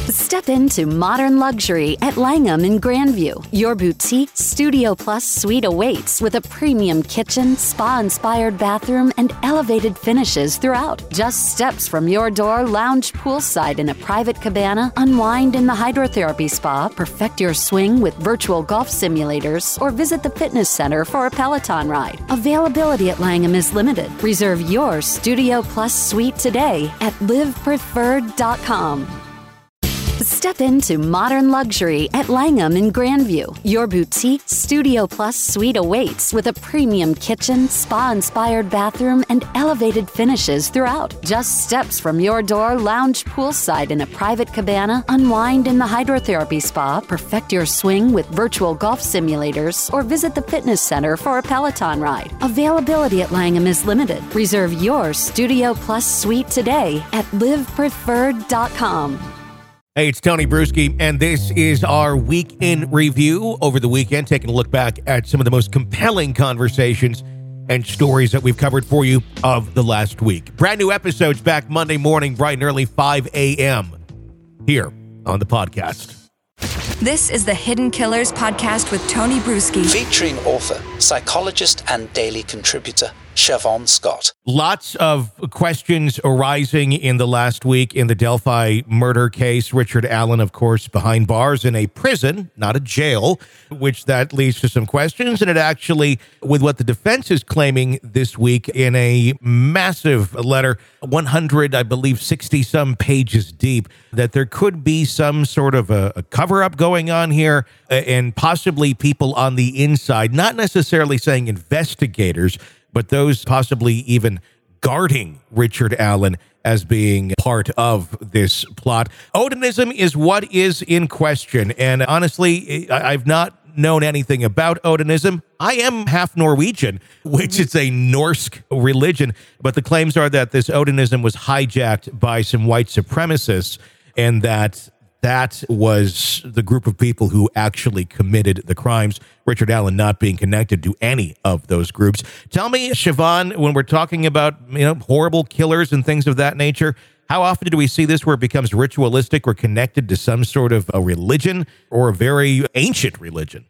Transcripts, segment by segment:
Step into modern luxury at Langham in Grandview. Your boutique Studio Plus suite awaits with a premium kitchen, spa-inspired bathroom, and elevated finishes throughout. Just steps from your door, lounge poolside in a private cabana, unwind in the hydrotherapy spa, perfect your swing with virtual golf simulators, or visit the fitness center for a Peloton ride. Availability at Langham is limited. Reserve your Studio Plus suite today at livepreferred.com. Step into modern luxury at Langham in Grandview. Your boutique Studio Plus suite awaits with a premium kitchen, spa-inspired bathroom, and elevated finishes throughout. Just steps from your door, lounge poolside in a private cabana, unwind in the hydrotherapy spa, perfect your swing with virtual golf simulators, or visit the fitness center for a Peloton ride. Availability at Langham is limited. Reserve your Studio Plus suite today at livepreferred.com. Hey, it's Tony Bruschi, and this is our Week in Review. Over the weekend, taking a look back at some of the most compelling conversations and stories that we've covered for you of the last week. Brand new episodes back Monday morning, bright and early, 5 a.m. here on the podcast. This is the Hidden Killers podcast with Tony Bruschi. Featuring author, psychologist, and daily contributor, Siobhan Scott. Lots of questions arising in the last week in the Delphi murder case. Richard Allen, of course, behind bars in a prison, not a jail, which that leads to some questions. And it actually, with what the defense is claiming this week in a massive letter, 100, I believe, 60-some pages deep, that there could be some sort of a cover-up going on here and possibly people on the inside, not necessarily saying investigators, but those possibly even guarding Richard Allen as being part of this plot. Odinism is what is in question. And honestly, I've not known anything about Odinism. I am half Norwegian, which is a Norse religion. But the claims are that this Odinism was hijacked by some white supremacists, and that was the group of people who actually committed the crimes, Richard Allen not being connected to any of those groups. Tell me, Siobhan, when we're talking about horrible killers and things of that nature, how often do we see this where it becomes ritualistic or connected to some sort of a religion or a very ancient religion?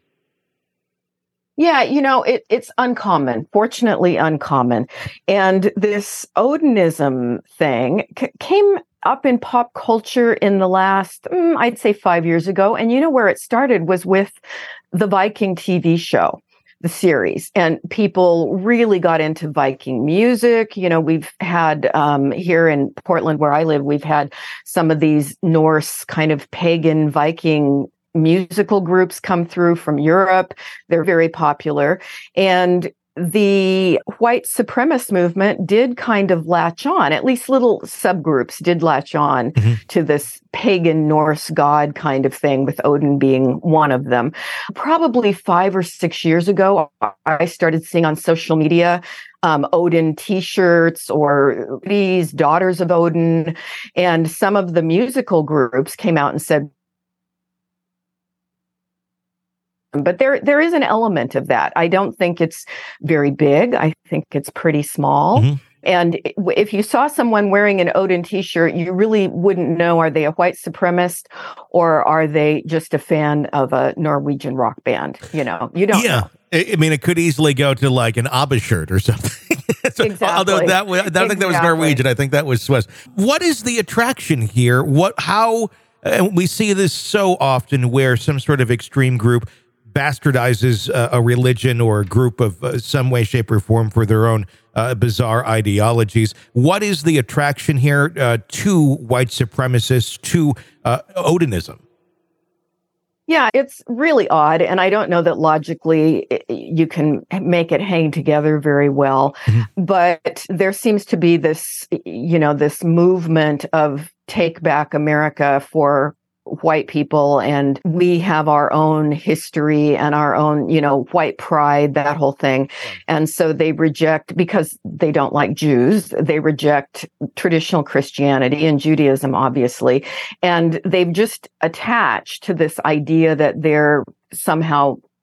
Yeah, it's uncommon, fortunately uncommon. And this Odinism thing came up in pop culture in the last, I'd say 5 years ago. And where it started was with the Viking TV show, the series. And people really got into Viking music. We've had here in Portland, where I live, we've had some of these Norse kind of pagan Viking musical groups come through from Europe. They're very popular. And the white supremacist movement did kind of latch on, at least little subgroups did latch on to this pagan Norse god kind of thing, with Odin being one of them. Probably 5 or 6 years ago, I started seeing on social media Odin t-shirts or these Daughters of Odin, and some of the musical groups came out and said, but there is an element of that. I don't think it's very big. I think it's pretty small. And if you saw someone wearing an Odin t-shirt, you really wouldn't know, are they a white supremacist or are they just a fan of a Norwegian rock band? You don't know. I mean, it could easily go to like an ABBA shirt or something. Exactly. Although I don't think that was Norwegian. I think that was Swiss. What is the attraction here? We see this so often where some sort of extreme group bastardizes a religion or a group of some way, shape, or form for their own bizarre ideologies. What is the attraction here to white supremacists, to Odinism? Yeah, it's really odd. And I don't know that logically you can make it hang together very well. But there seems to be this, this movement of take back America for white people, and we have our own history and our own, white pride, that whole thing. And so they reject, because they don't like Jews, they reject traditional Christianity and Judaism, obviously. And they've just attached to this idea that they're somehow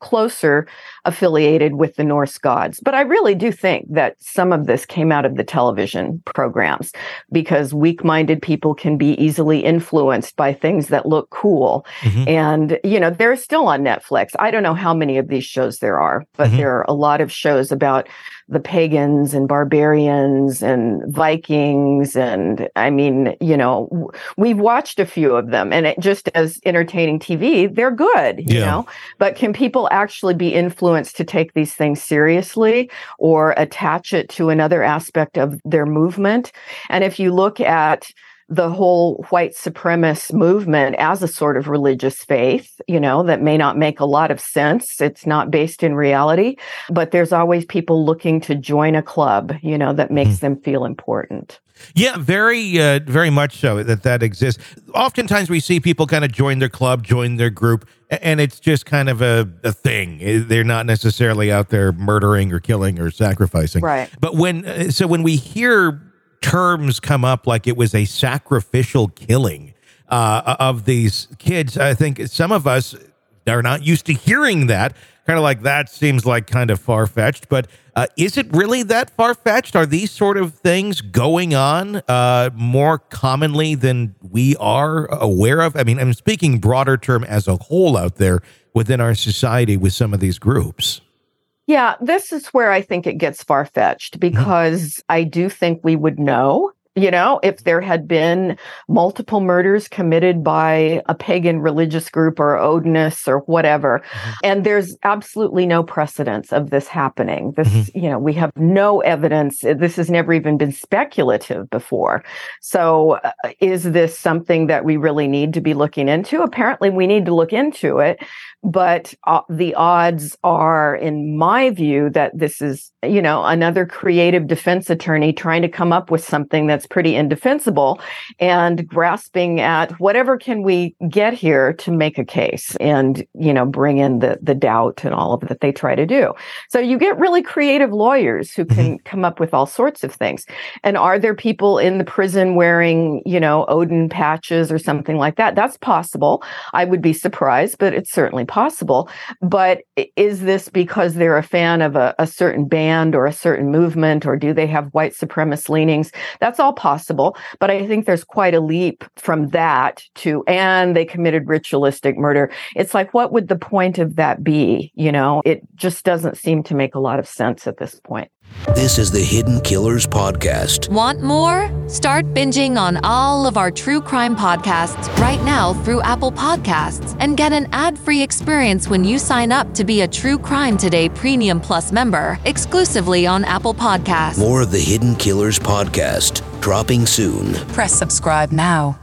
closer affiliated with the Norse gods. But I really do think that some of this came out of the television programs, because weak-minded people can be easily influenced by things that look cool. And, they're still on Netflix. I don't know how many of these shows there are, but there are a lot of shows about the pagans and barbarians and Vikings. And I mean, we've watched a few of them, and it just as entertaining TV, they're good, you know, but can people actually be influenced to take these things seriously or attach it to another aspect of their movement? And if you look at the whole white supremacist movement as a sort of religious faith, that may not make a lot of sense. It's not based in reality, but there's always people looking to join a club, that makes them feel important. Yeah, very much so that exists. Oftentimes we see people kind of join their club, join their group, and it's just kind of a thing. They're not necessarily out there murdering or killing or sacrificing. Right. But when we hear terms come up like it was a sacrificial killing of these kids, I think some of us are not used to hearing that. Kind of like that seems like kind of far-fetched, but is it really that far-fetched? Are these sort of things going on more commonly than we are aware of? I mean, I'm speaking broader term as a whole out there within our society with some of these groups. Yeah, this is where I think it gets far-fetched, because I do think we would know, if there had been multiple murders committed by a pagan religious group or Odinists or whatever. And there's absolutely no precedence of this happening. This, we have no evidence. This has never even been speculative before. So is this something that we really need to be looking into? Apparently we need to look into it. But the odds are, in my view, that this is, another creative defense attorney trying to come up with something that's pretty indefensible and grasping at whatever can we get here to make a case and, bring in the doubt and all of that they try to do. So you get really creative lawyers who can come up with all sorts of things. And are there people in the prison wearing, Odin patches or something like that? That's possible. I would be surprised, but it's certainly possible. But is this because they're a fan of a certain band or a certain movement, or do they have white supremacist leanings? That's all possible. But I think there's quite a leap from that to, and they committed ritualistic murder. It's like, what would the point of that be? It just doesn't seem to make a lot of sense at this point. This is the Hidden Killers Podcast. Want more? Start binging on all of our true crime podcasts right now through Apple Podcasts, and get an ad-free experience when you sign up to be a True Crime Today Premium Plus member, exclusively on Apple Podcasts. More of the Hidden Killers Podcast, dropping soon. Press subscribe now.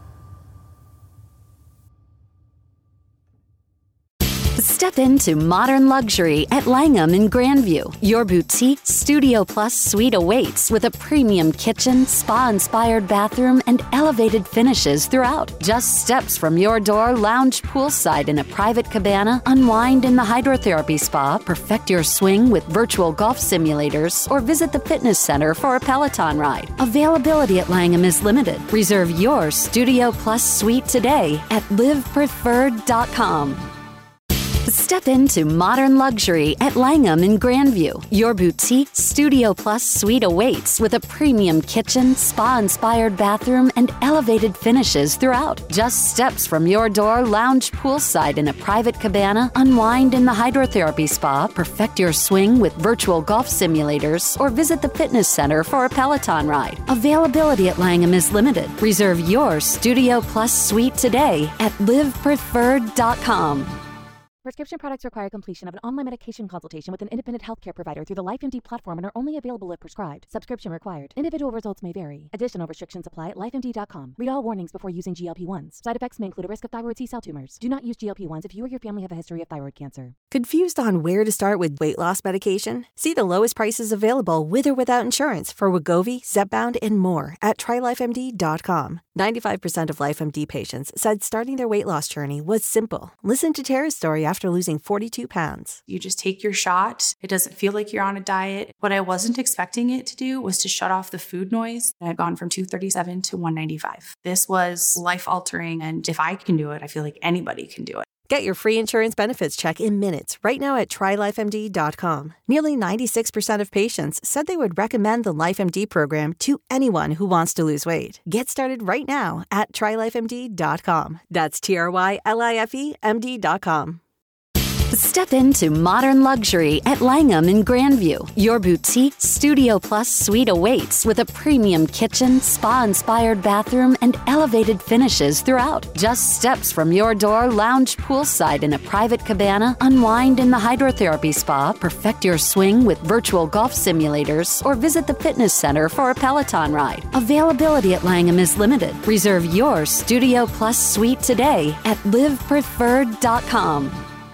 Step into modern luxury at Langham in Grandview. Your boutique Studio Plus suite awaits with a premium kitchen, spa-inspired bathroom, and elevated finishes throughout. Just steps from your door, lounge poolside in a private cabana, unwind in the hydrotherapy spa, perfect your swing with virtual golf simulators, or visit the fitness center for a Peloton ride. Availability at Langham is limited. Reserve your Studio Plus suite today at livepreferred.com. Step into modern luxury at Langham in Grandview. Your boutique Studio Plus suite awaits with a premium kitchen, spa-inspired bathroom, and elevated finishes throughout. Just steps from your door, lounge poolside in a private cabana, unwind in the hydrotherapy spa, perfect your swing with virtual golf simulators, or visit the fitness center for a Peloton ride. Availability at Langham is limited. Reserve your Studio Plus suite today at livepreferred.com. Prescription products require completion of an online medication consultation with an independent healthcare provider through the LifeMD platform and are only available if prescribed. Subscription required. Individual results may vary. Additional restrictions apply at lifemd.com. Read all warnings before using GLP-1s. Side effects may include a risk of thyroid C-cell tumors. Do not use GLP-1s if you or your family have a history of thyroid cancer. Confused on where to start with weight loss medication? See the lowest prices available with or without insurance for Wegovy, Zepbound, and more at trylifemd.com. 95% of LifeMD patients said starting their weight loss journey was simple. Listen to Tara's story after losing 42 pounds. You just take your shot. It doesn't feel like you're on a diet. What I wasn't expecting it to do was to shut off the food noise. I had gone from 237 to 195. This was life altering. And if I can do it, I feel like anybody can do it. Get your free insurance benefits check in minutes right now at TryLifeMD.com. Nearly 96% of patients said they would recommend the LifeMD program to anyone who wants to lose weight. Get started right now at TryLifeMD.com. That's TryLifeMD.com. Step into modern luxury at Langham in Grandview. Your boutique Studio Plus suite awaits with a premium kitchen, spa-inspired bathroom, and elevated finishes throughout. Just steps from your door, lounge poolside in a private cabana, unwind in the hydrotherapy spa, perfect your swing with virtual golf simulators, or visit the fitness center for a Peloton ride. Availability at Langham is limited. Reserve your Studio Plus suite today at livepreferred.com.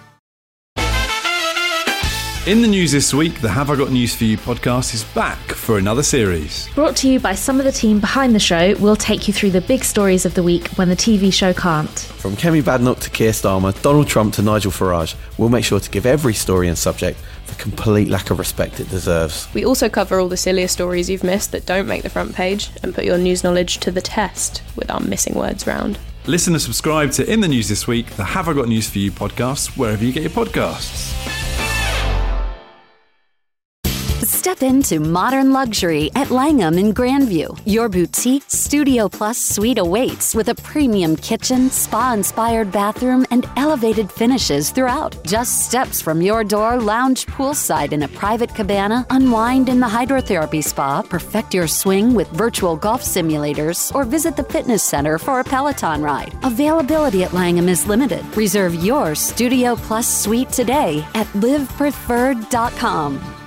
In the news this week, the Have I Got News For You podcast is back for another series. Brought to you by some of the team behind the show, we'll take you through the big stories of the week when the TV show can't. From Kemi Badenoch to Keir Starmer, Donald Trump to Nigel Farage, we'll make sure to give every story and subject the complete lack of respect it deserves. We also cover all the sillier stories you've missed that don't make the front page and put your news knowledge to the test with our missing words round. Listen and subscribe to In the News This Week, the Have I Got News For You podcast, wherever you get your podcasts. Step into modern luxury at Langham in Grandview. Your boutique Studio Plus suite awaits with a premium kitchen, spa-inspired bathroom, and elevated finishes throughout. Just steps from your door, lounge poolside in a private cabana, unwind in the hydrotherapy spa, perfect your swing with virtual golf simulators, or visit the fitness center for a Peloton ride. Availability at Langham is limited. Reserve your Studio Plus suite today at livepreferred.com.